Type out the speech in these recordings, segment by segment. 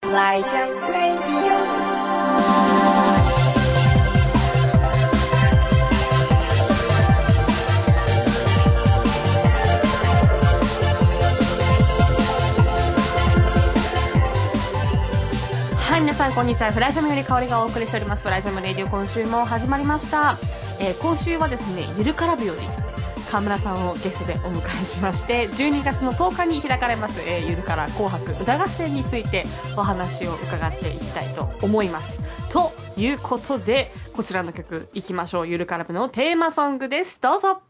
Like a radio。はい、皆さんこんにちは。フライジャムより香りがお送りしておりますフライジャムレディオ、今週も始まりました。今週はですね、ゆるからぶより川村さんをゲストでお迎えしまして、12月の10日に開かれます、ゆるから紅白歌合戦についてお話を伺っていきたいと思います。ということで、こちらの曲いきましょう。ゆるからぶのテーマソングです。どうぞ。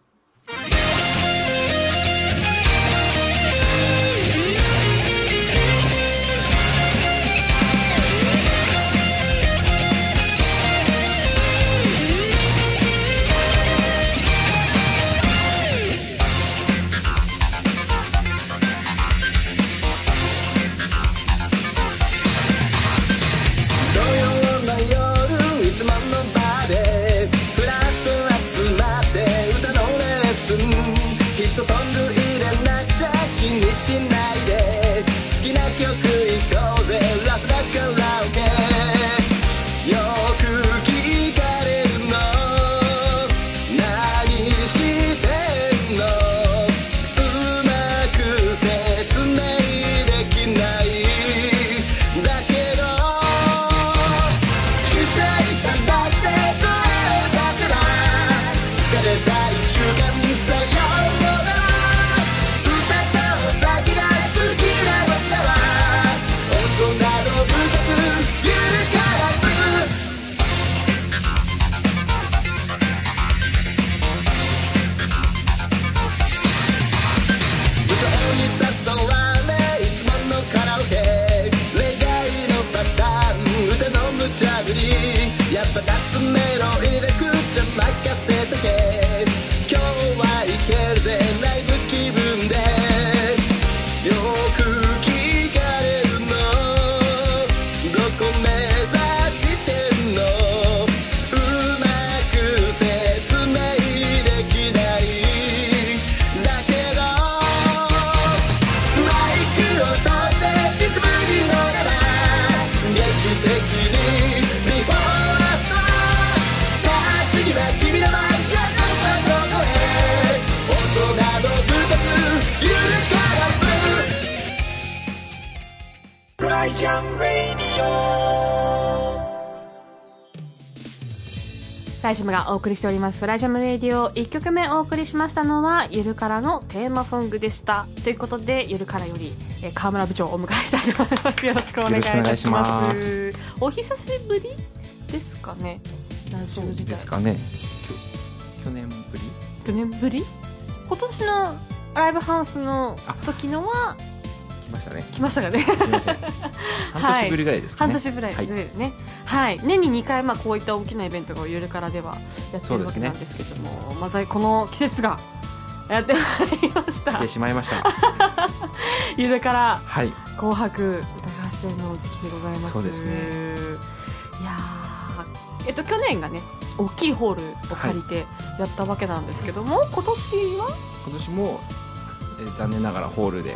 フライジャムがお送りしておりますフライジャムレディオ、1曲目お送りしましたのはゆるからのテーマソングでした。ということで、ゆるからより川村部長をお迎えしたいと思います。よろしくお願いいたします。お久しぶりですかね、ラジオ自体ですかね。 去年ぶり去年ぶり今年のライブハウスの時のは来ましたね。 来ましたかね。 すいません。半年ぶりぐらいですかね。 半年ぶりぐらいね。はい。年に2回こういった大きなイベントがゆるからではやってるわけなんですけども、またこの季節がやってまいりました。 来てしまいました。 ゆるから、 はい、 紅白歌合戦の時期でございます。 そうですね。 いや去年がね、大きいホールを借りてやったわけなんですけども、今年も残念ながらホールで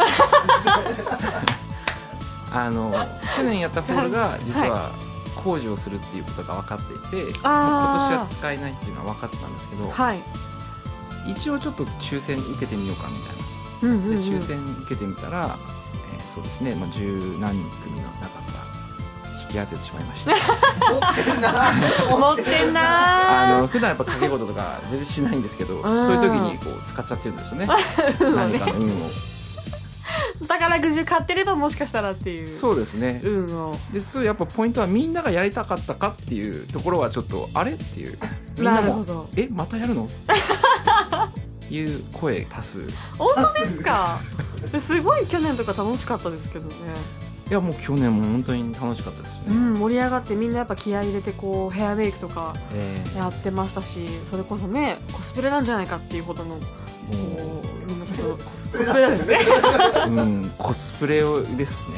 去年やったホールが実は工事をするっていうことが分かっていて、今年は使えないっていうのは分かってたんですけど、 はい、 一応ちょっと抽選受けてみようかみたいな、で抽選受けてみたら、そうですね、十何組の中から引き当ててしまいました。 持ってんな。 普段やっぱ掛け事とか全然しないんですけど、そういう時にこう使っちゃってるんですよね。何かの運を。 宝くじ買ってればもしかしたらっていう。 そうですね。 運を。 で、そうやっぱポイントはみんながやりたかったかっていうところはちょっとあれっていう。みんなもまたやるの？いう声多数。 本当ですか？すごい去年とか楽しかったですけどね。 いやもう去年も本当に楽しかったですね。 盛り上がってみんなやっぱ気合い入れてこうヘアメイクとかやってましたし、それこそねコスプレなんじゃないかっていうほどのみんなちょっとコスプレだよね。 コスプレをですね。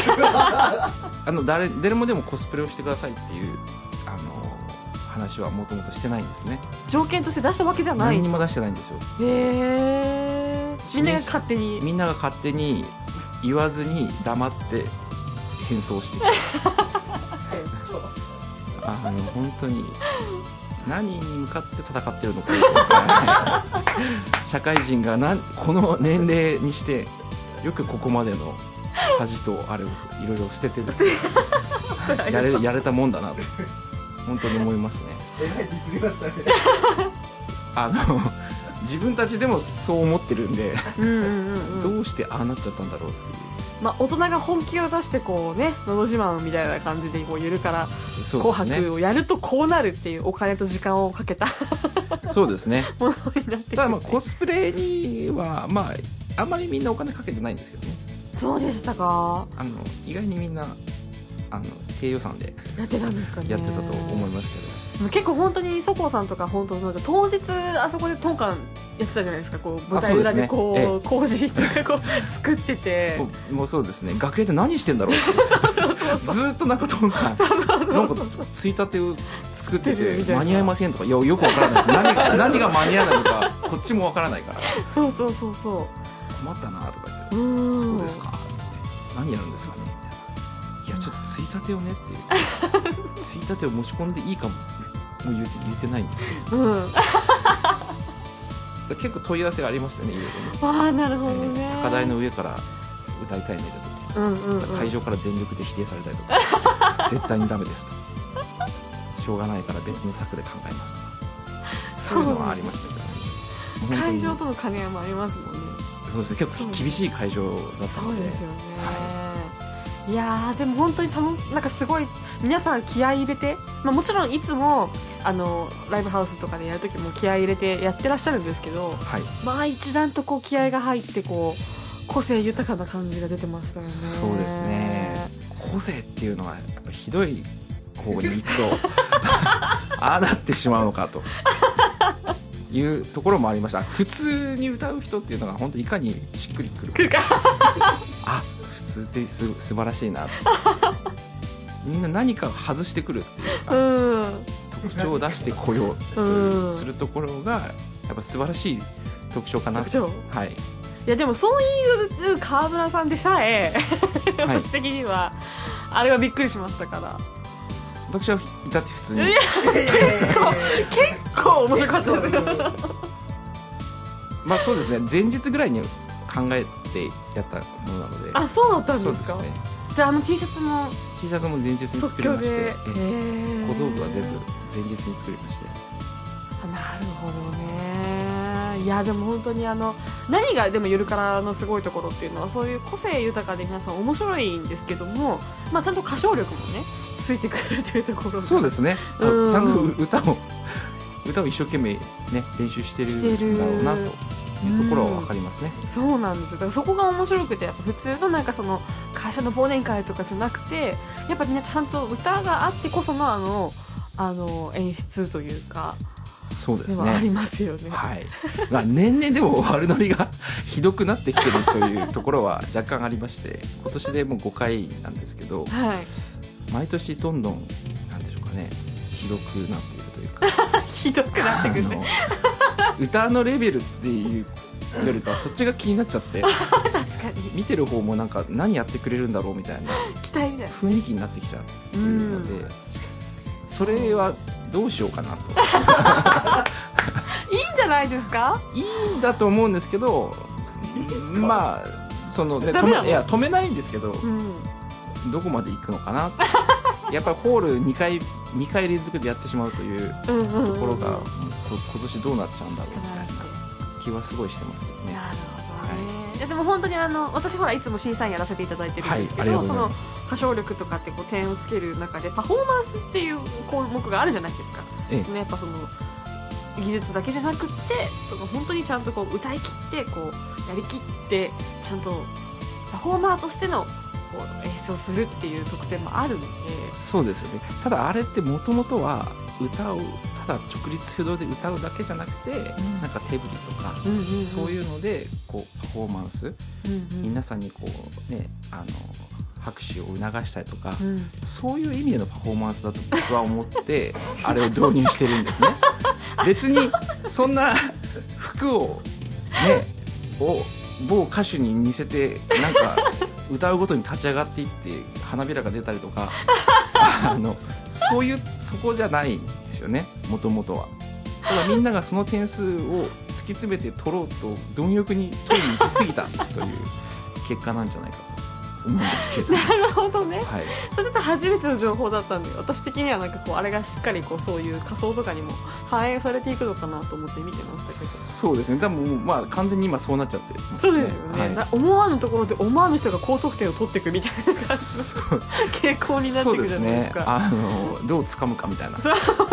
誰もでもコスプレをしてくださいっていう話はもともとしてないんですね。 条件として出したわけじゃない。 何にも出してないんですよ。 みんなが勝手に言わずに黙って変装してて本当に何に向かって戦ってるのかよくわからない社会人がこの年齢にしてよくここまでの恥とあれをいろいろ捨ててですねやれたもんだなと本当に思いますね。 ディスりましたね自分たちでもそう思ってるんでどうしてああなっちゃったんだろうっていう、 大人が本気を出してこうね、のど自慢みたいな感じでこうゆるから紅白をやるとこうなるっていうお金と時間をかけたそうですねものになってくる、ね、 ただコスプレにはあんまりみんなお金かけてないんですけどね。 そうでしたか。 意外にみんな低予算でやってたんですかね。 やってたと思いますけど、 結構本当にそこさんとか本当当日あそこでトンカンやってたじゃないですか。こう舞台裏でこう工事とかこう作っててもうそうですね、楽屋で何してんだろうってずっとなんかトンカンなんかついたてを作ってて間に合いませんとかよくわからないです何が間に合わないのかこっちもわからないからそう困ったなとか言ってそうですかって何やるんですかねみたいな、いやちょっとついたてをねっていうついたてを持ち込んでいいかも言ってないんですよ、結構問い合わせがありましたね、いろいろね。 なるほどね、 高台の上から歌いたいんだけど、会場から全力で否定されたりとか絶対にダメですとしょうがないから別の策で考えますとかそういうのはありましたけどね。 会場との兼ね合いもありますもんね。 そうですね、結構厳しい会場だったので。 そうですよね、いやーでも本当になんかすごい皆さん気合い入れて、もちろんいつもライブハウスとかでやるときも気合い入れてやってらっしゃるんですけど、一段とこう気合が入ってこう個性豊かな感じが出てましたよね。 そうですね、個性っていうのはやっぱひどい方に行くとああなってしまうのかというところもありました。普通に歌う人っていうのが本当いかにしっくりくるか普通って素晴らしいなみんな何か外してくるっていうか、特徴を出してこようとするところがやっぱ素晴らしい特徴かな。 特徴、 はい、 いやでもそういう川村さんでさえ私的にはあれはびっくりしましたから。 私はだって普通に結構面白かったですよそうですね、前日ぐらいに考えてやったものなので。 そうだったんですか。そうですね、じゃあTシャツも前日に作りまして小道具は全部前日に作りまして。 なるほどね。いやでも本当に何がでもゆるからのすごいところっていうのはそういう個性豊かで皆さん面白いんですけども、ちゃんと歌唱力もねついてくるというところが。そうですね、 ちゃんと歌を一生懸命ね練習してるんだろうなというところは分かりますね。 そうなんですよ。だからそこが面白くて、やっぱ普通のなんかその会社の忘年会とかじゃなくて、やっぱみんなちゃんと歌があってこその演出というか。 そうですね、 ではありますよね。 はい、年々でも悪ノリがひどくなってきてるというところは若干ありまして、今年でもう5回なんですけど、毎年どんどんなんでしょうかね、ひどくなっているというかひどくなってくるね歌のレベルっていうよりかそっちが気になっちゃって確かに見てる方もなんか何やってくれるんだろうみたいな期待みたいな雰囲気になってきちゃうので、それはどうしようかなといいんじゃないですか。 いいんだと思うんですけど、止めないんですけど、どこまで行くのかなやっぱりホール2回連続でやってしまうというところが今年どうなっちゃうんだろうみたいな気はすごいしてますけどね。 なるほどね。いやでも本当に私ほらいつも審査員やらせていただいてるんですけど、その歌唱力とかってこう点をつける中でパフォーマンスっていう項目があるじゃないですか。やっぱその技術だけじゃなくってその本当にちゃんとこう歌い切ってこうやりきってちゃんとパフォーマーとしてのこう演出をするっていう特典もあるので。 そうですよね。ただあれってもともとは歌をただ直立不動で歌うだけじゃなくて、なんか手振りとか、そういうのでこうパフォーマンス、皆さんにこうね拍手を促したりとか、そういう意味でのパフォーマンスだと僕は思ってあれを導入してるんですね別にそんな服をね某歌手に似せてなんか歌うごとに立ち上がっていって花びらが出たりとかそこじゃないんですよね、もともとは。ただみんながその点数を突き詰めて取ろうと貪欲に取りに行き過ぎたという結果なんじゃないかと思うんですけど。 なるほどね、 はい、 それちょっと初めての情報だったんで、私的にはなんかこうあれがしっかりこうそういう仮想とかにも反映されていくのかなと思って見てましたけど。 そうですね、多分まあ完全に今そうなっちゃってますね。 そうですよね、 はい、 思わぬところで思わぬ人が高得点を取っていくみたいな感じの傾向になっていくじゃないですか。 そうですね、どう掴むかみたいな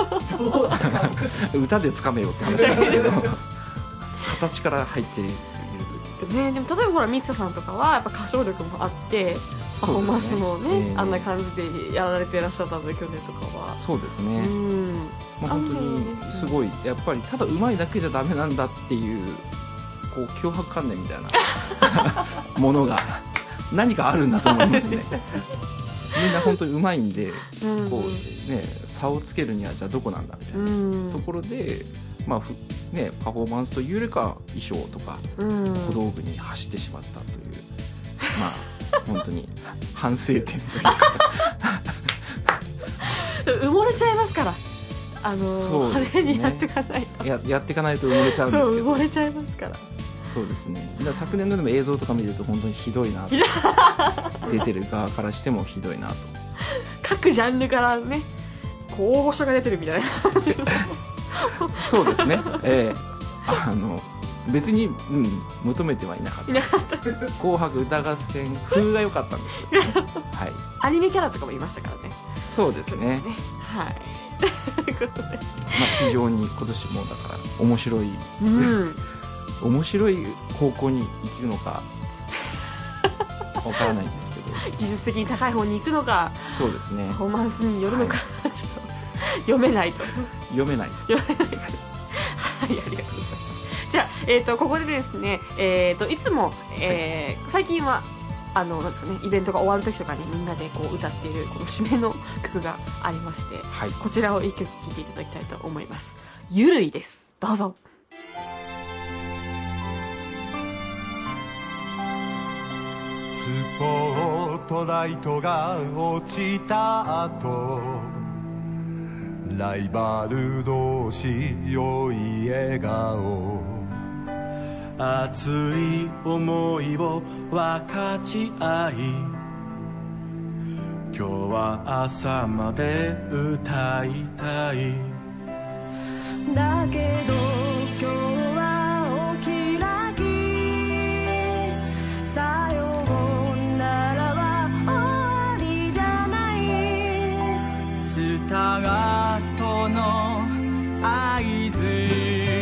歌で掴めよって話なんですけど形から入っているというね。でも例えばほらミツさんとかはやっぱ歌唱力もあってパフォーマンスもね、あんな感じでやられていらっしゃったので、去年とかは。 そうですね、まあ、本当にすごいやっぱりただ上手いだけじゃダメなんだっていうこう脅迫観念みたいなものが何かあるんだと思いますねみんな本当に上手いんで、こうね、差をつけるにはじゃあどこなんだみたいなところで、まあね、パフォーマンスというよりか衣装とか小道具に走ってしまったという、まあ本当に反省点というか埋もれちゃいますから、 そうですね、 派手にやっていかないとやっていかないと埋もれちゃうんですけど。 そう埋もれちゃいますから。 そうですね、だから昨年のでも映像とか見ると本当にひどいなと出てる側からしてもひどいなと各ジャンルからねこう大御所が出てるみたいなそうですね、別に、求めてはいなかった紅白歌合戦風が良かったんですけど、ねはい、 アニメキャラとかもいましたからね。 そうですね、 はいということで、 まあ、非常に今年もだから面白い、面白い方向に行くのかわからないんですけど技術的に高い方に行くのか、 そうですね、 パフォーマンスによるのか、はい、ちょっと読めないと読めないはい、ありがとうございます。じゃあ、ここでですね、いつも、最近はなんですかね、イベントが終わる時とかにみんなでこう歌っているこの締めの曲がありまして、 はい、 こちらを一曲聴いていただきたいと思います。ゆるいです。どうぞ。 スポットライトが落ちた後、ライバル同士良い笑顔、熱い思いを分かち合い、今日は朝まで歌いたい。だけど今日はお開き、さようならは終わりじゃない。スタートの合図、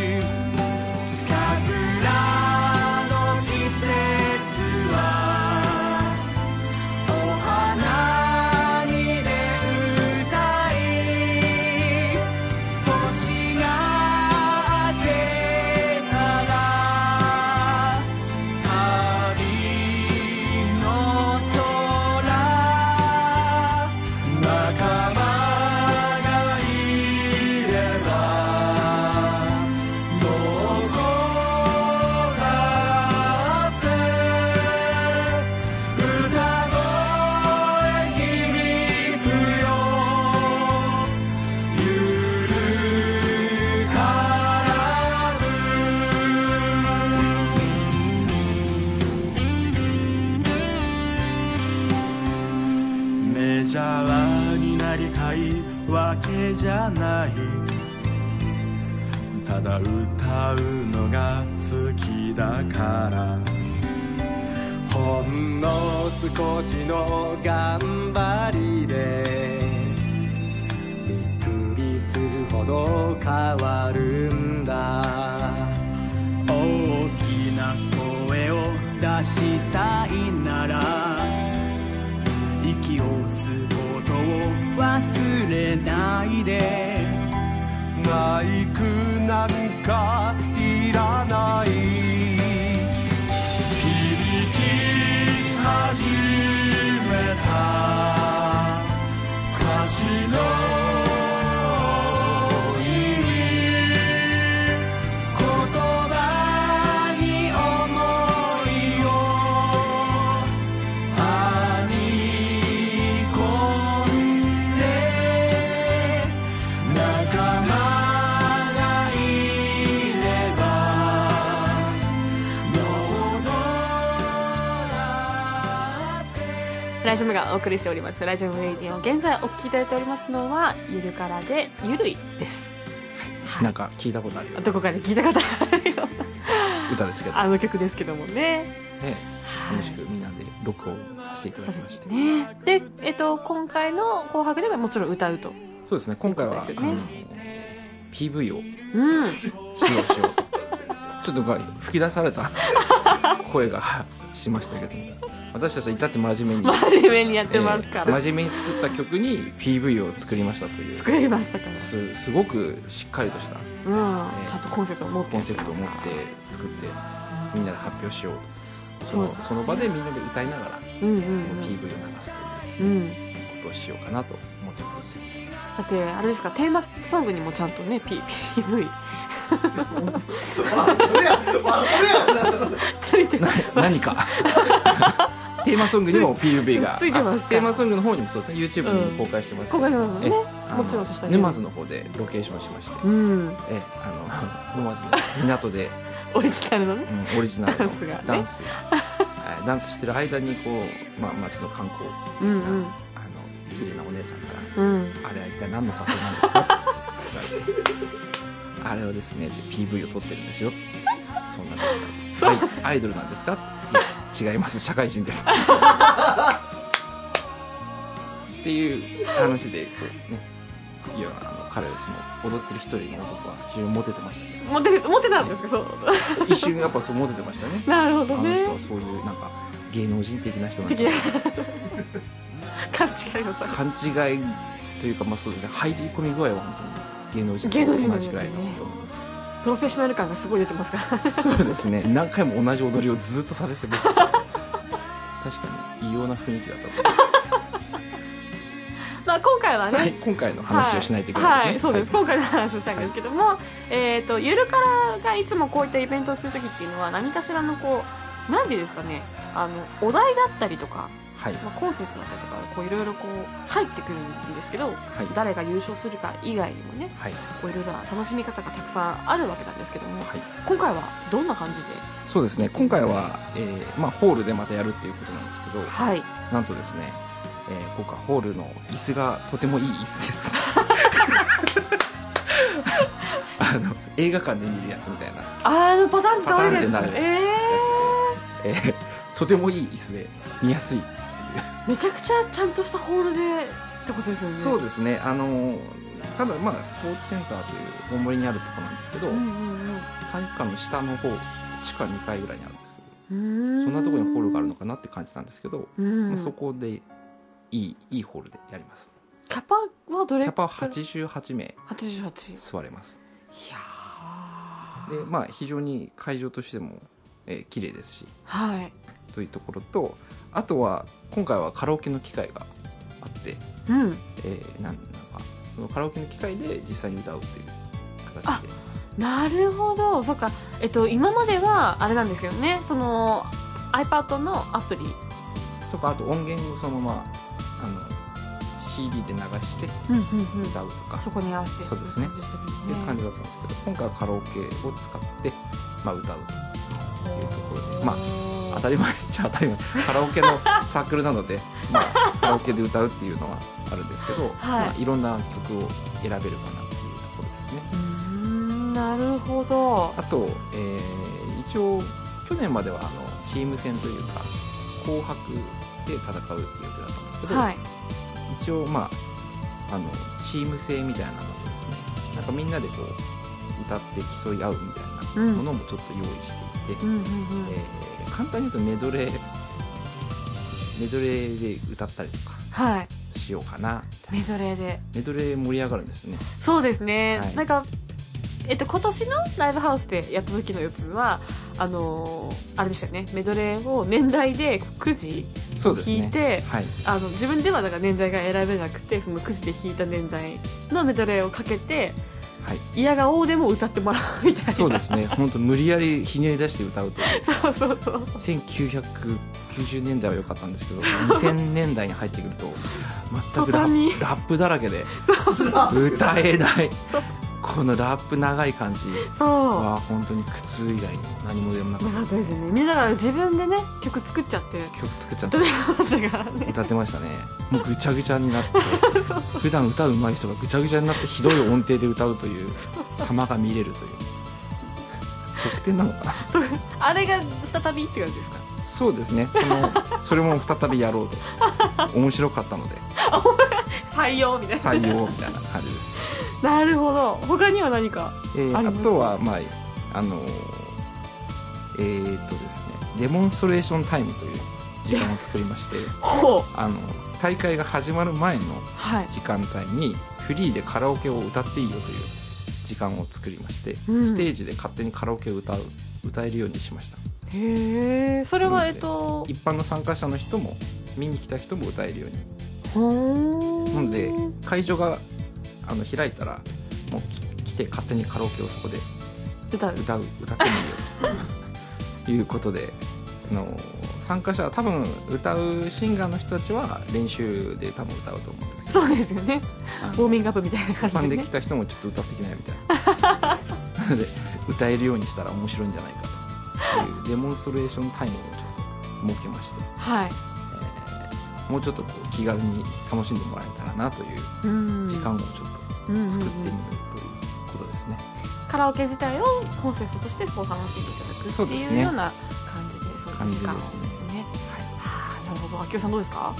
メジャーになりたいわけじゃない、ただ歌うのが好きだから、ほんの少しの頑張りでびっくりするほど変わるんだ。大きな声を出したいなら、息を吸うことを忘れないで。マイクなんかいらない、響き始めた歌詞の「 ジオムがお送りしておりますフラジオムレイディオ、現在お聴きいただいておりますのはゆるからでゆるいです、 はい、なんか聞いたことあるよどこかで聞いたことあるよ歌ですけど、 あの曲ですけどもね、 楽しくみんなで録音させていただきまして、 ね、で、今回の紅白ではもちろん歌うと。 そうですね、今回は、 そうですよね、 PV をうん披露しようちょっと吹き出された声がしましたけど、私たちは至って真面目に真面目にやってますから、 真面目に作った曲に PV を作りましたという、 作りましたから、 すごくしっかりとしたちゃんとコンセプトを持ってコンセプトを持って作ってみんなで発表しようと、その場でみんなで歌いながら、その PV を流すというですね、ことをしようかなと思ってます。 だってあれですか、テーマソングにもちゃんとね PV ついて何かテーマソングにも PV がついてますか。 テーマソングの方にもそうですね、 YouTube にも公開してますけど、 公開してますね、もちろん。そしたら沼津の方でロケーションしまして、沼津の港でオリジナルのね、 オリジナルのダンスがダンスしてる間にこう、街の観光綺麗なお姉さんから、あれは一体何の撮影なんですかって言われて、あれはですね PV を撮ってるんですよ。そうなんですか、アイドルなんですか、いや違います、社会人ですっていう話でこう、ね、いや彼は踊ってる一人の男は非常にモテてましたね。 モテたんですか、そう一瞬やっぱそうモテてましたねなるほどね、 あの人はそういうなんか芸能人的な人なんじゃないか勘違いのさ、 勘違いというか、そうですね、入り込み具合は本当に芸能人と同じぐらいだと思います。 プロフェッショナル感がすごい出てますからそうですね、何回も同じ踊りをずっとさせてます確かに異様な雰囲気だったと思います今回はね、 今回の話をしないといけないですね。 そうです、今回の話をしたいんですけども、ゆるからがいつもこういったイベントをするときっていうのは何かしらのなんていうんですかね、お題だったりとか、コンセプトだったりとか、いろいろ入ってくるんですけど、誰が優勝するか以外にもね、いろいろ楽しみ方がたくさんあるわけなんですけども、今回はどんな感じで？ そうですね、今回は、ホールでまたやるっていうことなんですけど、なんとですね、今回ホールの椅子がとてもいい椅子です映画館で見るやつみたいなパターンってなるやつで、とてもいい椅子で見やすい。 めちゃくちゃちゃんとしたホールでってことですよね。 そうですね、ただスポーツセンターという大森にあるところなんですけど、体育館の下の方、地下2階ぐらいにあるんですけど、そんなところにホールがあるのかなって感じなんですけど、そこでいいホールでやります。 キャパはどれ？ キャパは88名座れます。 いやで、非常に会場としても、綺麗ですし、というところと、あとは今回はカラオケの機会があって、なんかそのカラオケの機会で実際に歌うっていう形で。 なるほど、そっか。今まではあれなんですよね、その iPad のアプリとか、あと音源をそのままCD で流して歌うとか、 そこに合わせて、 そうですね、っていう感じだったんですけど、今回はカラオケを使って、歌うというところで、当たり前っちゃ当たり前、カラオケのサークルなので、カラオケで歌うっていうのはあるんですけど、いろんな曲を選べるかなっていうところですね。 なるほど。 あと、一応去年まではチーム戦というか紅白で戦うっていう予定だったんですけど、一応チーム制みたいなのでですね、なんかみんなで歌って競い合うみたいなものもちょっと用意していて、簡単に言うとメドレーで歌ったりとかしようかな。 メドレー盛り上がるんですよね。 そうですね、なんか今年のライブハウスでやった時のやつはあれでしたよね、メドレーを年代でくじ引いて、自分ではだから年代が選べなくて、そのくじで引いた年代のメドレーをかけて、嫌がおうでも歌ってもらうみたいな。 そうですね、本当無理やりひねり出して歌うとそう 1990年代は良かったんですけど、2000年代に入ってくると全くラップだらけで歌えないこのラップ長い感じそうは本当に苦痛以外に何もでもなかったです。 なかったですよね。みんなだから自分でね曲作っちゃって曲作っちゃって歌ってましたからね。 歌ってましたね。もうぐちゃぐちゃになってそうそう普段歌う上手い人がぐちゃぐちゃになってひどい音程で歌うという様が見れるという特典なのかな。 あれが再びって感じですか。 そうですね。それも再びやろうと面白かったので採用みたいな。 採用みたいな感じです。 なるほど。他には何かあります？ あとはまあですね、デモンストレーションタイムという時間を作りましてほう大会が始まる前のはい時間帯にフリーでカラオケを歌っていいよという時間を作りまして、 うんステージで勝手にカラオケを歌えるようにしました。 へえ。それは一般の参加者の人も見に来た人も歌えるように。 ほーなので会場が開いたらもう来て勝手にカラオケをそこで歌う歌ってもいいよということで参加者は多分歌うシンガーの人たちは練習で多分歌うと思うんですけど、 そうですよね。ウォーミングアップみたいな感じで、ね、 一般で来た人もちょっと歌ってきないみたいななので歌えるようにしたら面白いんじゃないかというデモンストレーションタイムをちょっと設けまして、 はいもうちょっとこう気軽に楽しんでもらえたらなという時間をちょっと作ってみるということですね。 カラオケ自体をコンセプトとしてこう楽しんでいただくっていうような感じで、そういう時間ですね。はあ、なるほど。あきおさんどうですか？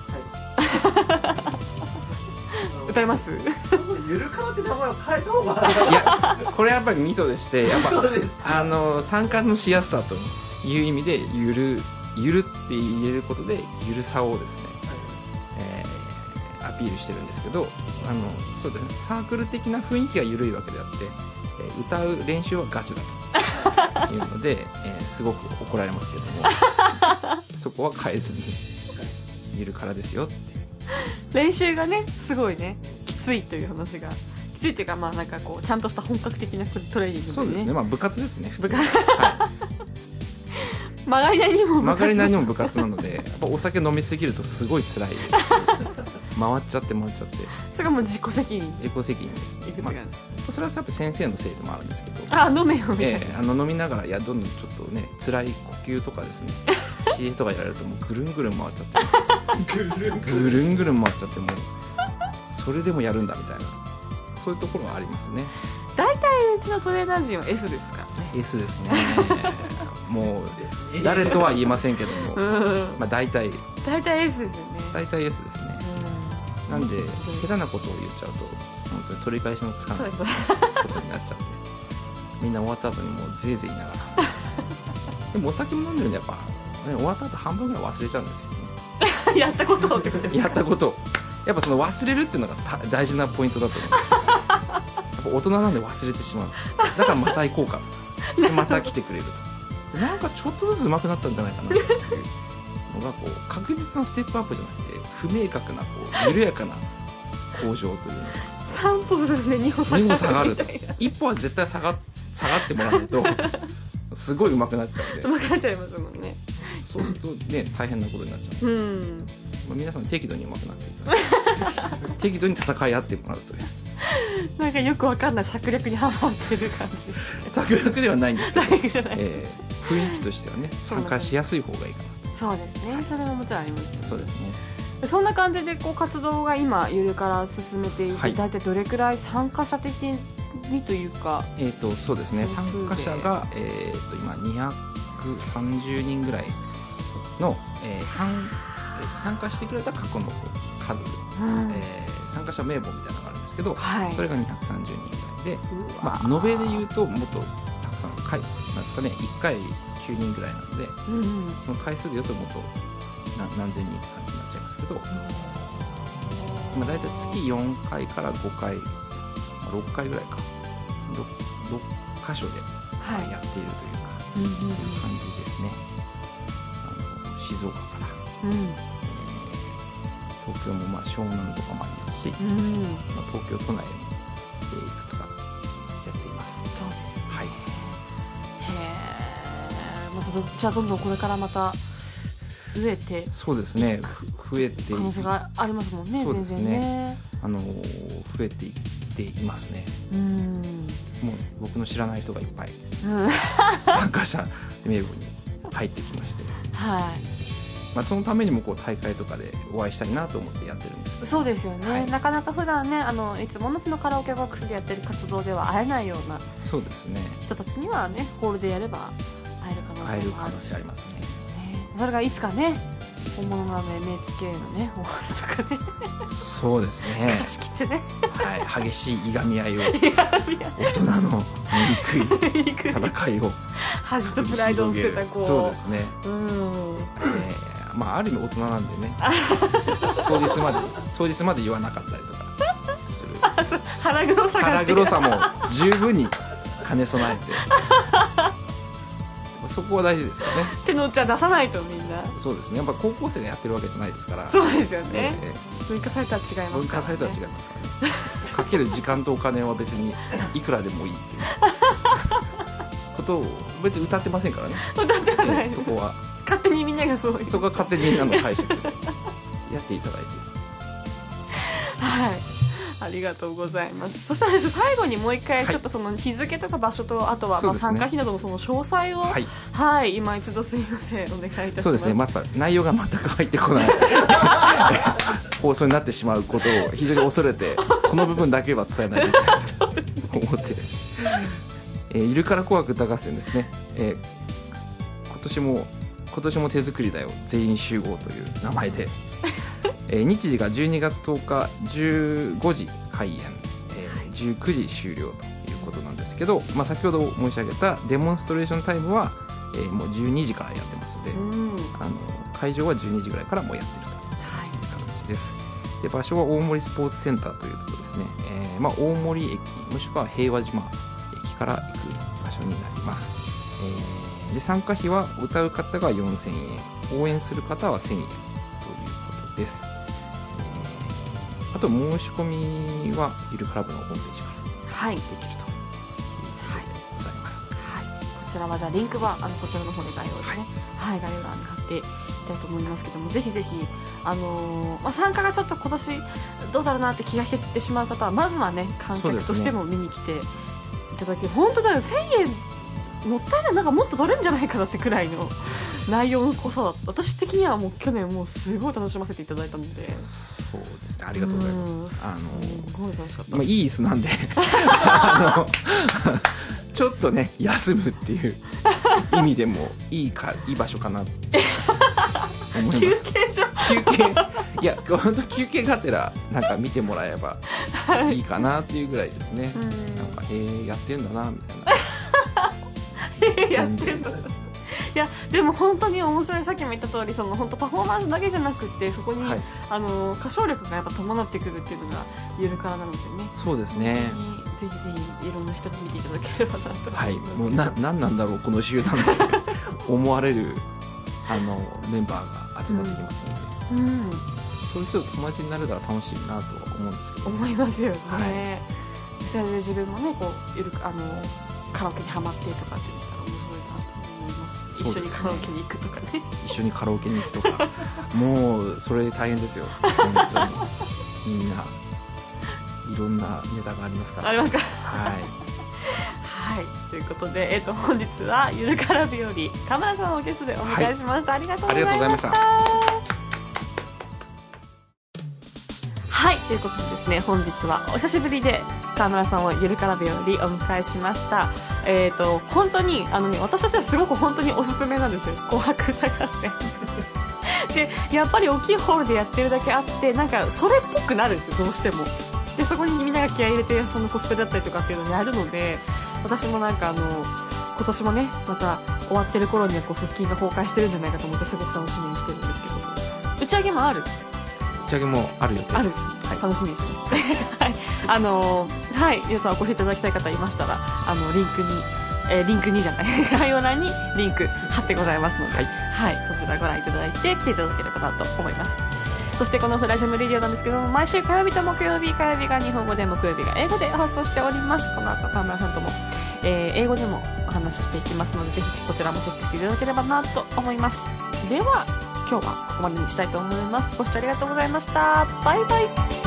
歌います？ ゆるかわって名前を変えた方がいやこれやっぱりミソでしてやっぱそうです参加のしやすさという意味でゆるって入れることでゆるさをですね、アピールしてるんですけどそうですね、サークル的な雰囲気が緩いわけであって、歌う練習はガチだというので、すごく怒られますけどもそこは変えずにゆるからですよって練習がねすごいねきついという話がきついっていうか、まあなんかこうちゃんとした本格的なトレーニングでね。 そうですね、まあ部活ですね普通に、 曲がりなりにも曲がりなりにも部活なのでやっぱお酒飲みすぎるとすごい辛いです回っちゃってそれがもう自己責任自己責任ですね。 いくって感じ、 それはやっぱ先生のせいでもあるんですけど、 飲めよみたいな、 飲みながらどんどんちょっとね辛い呼吸とかですね指令とかやられるともうぐるんぐるん回っちゃってぐるんぐるん回っちゃってもうそれでもやるんだみたいなそういうところはありますね。 大体うちのトレーナー陣は S ですからね。 S ですねもう誰とは言えませんけども、まあ大体 S ですよね。 大体 S ですね。なんで下手なことを言っちゃうと本当に取り返しのつかないことになっちゃってみんな終わった後にもうぜいぜい言いながらでもお酒も飲んでるんでやっぱ、ね、終わった後半分ぐらい忘れちゃうんですよねやったことってことですか？ やったことやっぱその忘れるっていうのが大事なポイントだと思うんですよやっぱ大人なんで忘れてしまう。だからまた行こうかとでまた来てくれるとなんかちょっとずつ上手くなったんじゃないかなっていうのがこう確実なステップアップじゃなくて不明確なこう緩やかな向上というのが 3歩進んで2歩下がるみたいな。 一歩は絶対下がってもらわないとすごい上手くなっちゃうんで上手くなっちゃいますもんね。 そうするとね大変なことになっちゃう、まあ、皆さん適度に上手くなっていただいて適度に戦い合ってもらうというなんかよくわかんない策略にハマってる感じですね。 策略ではないんですけど、 策略じゃない、 雰囲気としてはね参加しやすい方がいいかな。 そうですね、それはもちろんありますね。 そうですね。 そんな感じでこう活動が今ゆるから進めていて、大体どれくらい参加者的にというか、 そうですね、参加者が、今230人ぐらいの、参加してくれた過去の数、参加者名簿みたいなのがあるんですけど、それが230人ぐらいで、まあ、延べでいうともっとたくさんなんですかね、1回9人ぐらいなので、その回数でいうともっと何千人って感じになっちゃいますけど、まあ、大体月4回から5回、6回ぐらいか 6箇所でやっているというか、いう感じですね。静岡から、東京もまあ湘南とかもありますし、まあ、東京都内でもいくつかやっています。 そうですよね。 はい。 へえ。じゃあどんどんこれからまた増えて、 そうですね、 増えてい可能性がありますもんね。 そうですね全然ね。 増えていっていますね。 うんもう僕の知らない人がいっぱいうん参加者名簿に入ってきまして、 はいそのためにもこう大会とかでお会いしたいなと思ってやってるんですけど、 そうですよね、 はいなかなか普段ねいつものそのカラオケボックスでやってる活動では会えないようなそうですね、 人たちにはねホールでやれば会える可能会える可性もあるし能性ありますね。 ねそれがいつかね本物のNHK のねホールとかねそうですね貸し切ってねはい、激しいいがみ合いを大人の醜い戦いを恥とプライドを捨てたこうそうですね、 うんある意味大人なんでね当日まで言わなかったりとかする腹黒さが腹黒さも十分に兼ね備えてそこは大事ですよね。 手の内は出さないとみんなそうですね、やっぱ高校生がやってるわけじゃないですから。 そうですよね、 文文化祭とは違いますからね文化祭とは違いますからねかける時間とお金は別にいくらでもいいっていうことを別に歌ってませんからね。 歌ってはないですそこは勝手にみんながそういうそこは勝手にみんなの解釈でやっていただいて、 はいありがとうございます。そしたら最後にもう一回ちょっとその日付とか場所とあとはそうですね参加費などのその詳細をはい、 はい今一度すみませんお願いいたします。 そうですね、やっぱ内容が全く入ってこない放送になってしまうことを非常に恐れてこの部分だけは伝えないといけないと思ってゆるから紅白歌合戦ですね、今年も手作りだよ全員集合という名前で日時が12月10日15時開演、19時終了ということなんですけど、先ほど申し上げたデモンストレーションタイムは、もう12時からやってますので、 うん会場は12時ぐらいからもうやってるという形です。で場所は大森スポーツセンターというところですね、大森駅もしくは平和島駅から行く場所になります。で参加費は歌う方が4000円応援する方は1000円ということです。あと申し込みはゆるクラブのホームページからはいできるということでございます。 はいこちらはじゃあリンクはこちらの方で概要でね、はい概要欄に貼っていきたいと思いますけども、ぜひぜひ参加がちょっと今年どうだろうなって気が引けてしまう方はまずはね観客としても見に来ていただき、本当だよ1000円もったいない、なんかもっと取れるんじゃないかなってくらいの内容の濃さだった。私的にはもう去年もうすごい楽しませていただいたので、 そうですね、ありがとうございます。 すごい楽しかった、 いい椅子なんでちょっとね休むっていう意味でもいい場所かなって思います。 休憩所休憩いや本当休憩がてらなんか見てもらえばいいかなっていうぐらいですね。なんかやってんだなみたいなやってんだ。いやでも本当に面白い。さっきも言った通り本当パフォーマンスだけじゃなくてそこに、歌唱力がやっぱ伴ってくるっていうのがゆるからなのでね。 そうですね、 ぜひぜひいろんな人に見ていただければなと思います。 はい、もう何なんだろうこの集団って思われるメンバーが集まってきますので、そういう人と友達になれたら楽しいなとは思うんですけど、 思いますよね、 はい実際に自分もねこうカラオケにハマってとかって言ったら面白いなと思います。 そうですね、 一緒にカラオケに行くとかね。 一緒にカラオケに行くとかもうそれ大変ですよ本当に。みんないろんなネタがありますから。 ありますか。 はいはいということで、本日はゆるから日和カメラさんをゲストでお迎えしました、ありがとうございました。はいということでですね、本日はお久しぶりで川村さんをゆるから日和お迎えしました。本当に私たちはすごく本当におすすめなんですよ、紅白歌合戦でやっぱり大きいホールでやってるだけあってなんかそれっぽくなるんですよ、どうしても。でそこにみんなが気合い入れてそのコスプレだったりとかっていうのをやるので、私もなんか今年もねまた終わってる頃にはこう腹筋が崩壊してるんじゃないかと思ってすごく楽しみにしてるんですけど、打ち上げもある打ち上げもある予定です。 ある、楽しみにしてますはい、皆さんお越しいただきたい方いましたらリンクにじゃない概要欄にリンク貼ってございますので、そちらご覧いただいて来ていただければなと思います。そしてこのフラジャムレディオなんですけども、毎週火曜日と木曜日、火曜日が日本語で木曜日が英語で放送しております。この後川村さんとも、英語でもお話ししていきますので、ぜひこちらもチェックしていただければなと思います。では今日はここまでにしたいと思います。ご視聴ありがとうございました。バイバイ。